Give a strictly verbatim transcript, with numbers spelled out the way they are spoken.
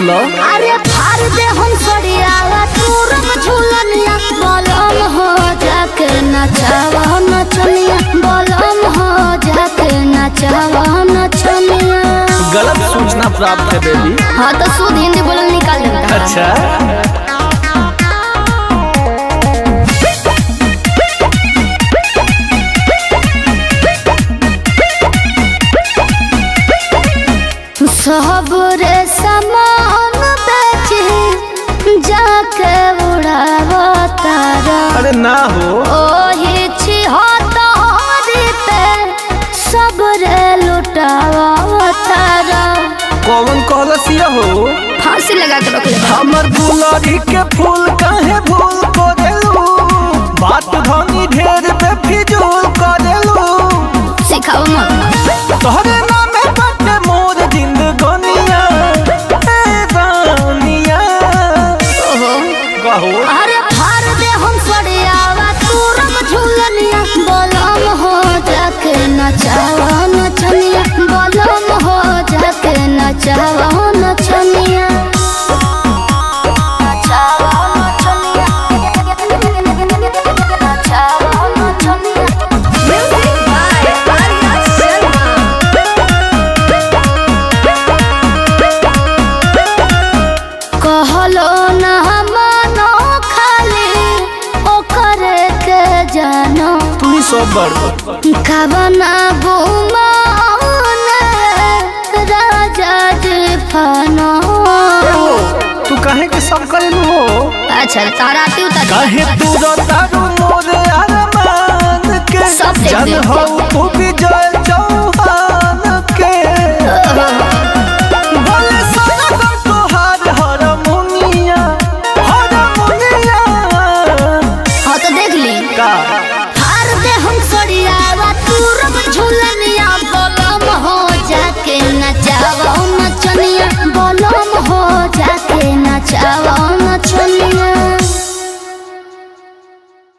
बोलो। अरे फाड़ दे हम सड़ियावा तूरम झूलनिया बोलम हो जाके नचावा नचनिया बोलम हो जाके नचावा नचनिया। गलत सूचना प्राप्त है बेबी। हाँ तो शुद्ध हिंदी बोलना निकाल देता। अच्छा सबरे सामान बेचे जाके उड़ावा तारा। अरे ना हो ओही छिहत्तरी पे सबरे लुटावा तारा। कौन कहलसिया हो फांसी लगा के रख ले। हमर गुलारी के फूल काहे भूल करेलू बात धनी ढेर पे फिजूल करेलू। सिखाओ मत तोहरे नामे बाटे मोर जिंदगनिया ए रानिया। ओहो कहो अरे फाड़ दे हम सड़ियावा तूरम झूलनिया बोलम हो जाके नचावा नचनिया बोलम हो जाके नचावा नचनिया। नचावा नचनिया नचावा नचनिया। Music by Arya Sharma. कहलो ना मानो खाली ओकरे के जानो तू ही सब बड़ कबना गुमाने राजा जी फानो। तू काहे के सब करेलू हो। अच्छा तारा तू तारा काहे तू रतारू मोरे अरमान के सब देख जन देख। हो तू विजय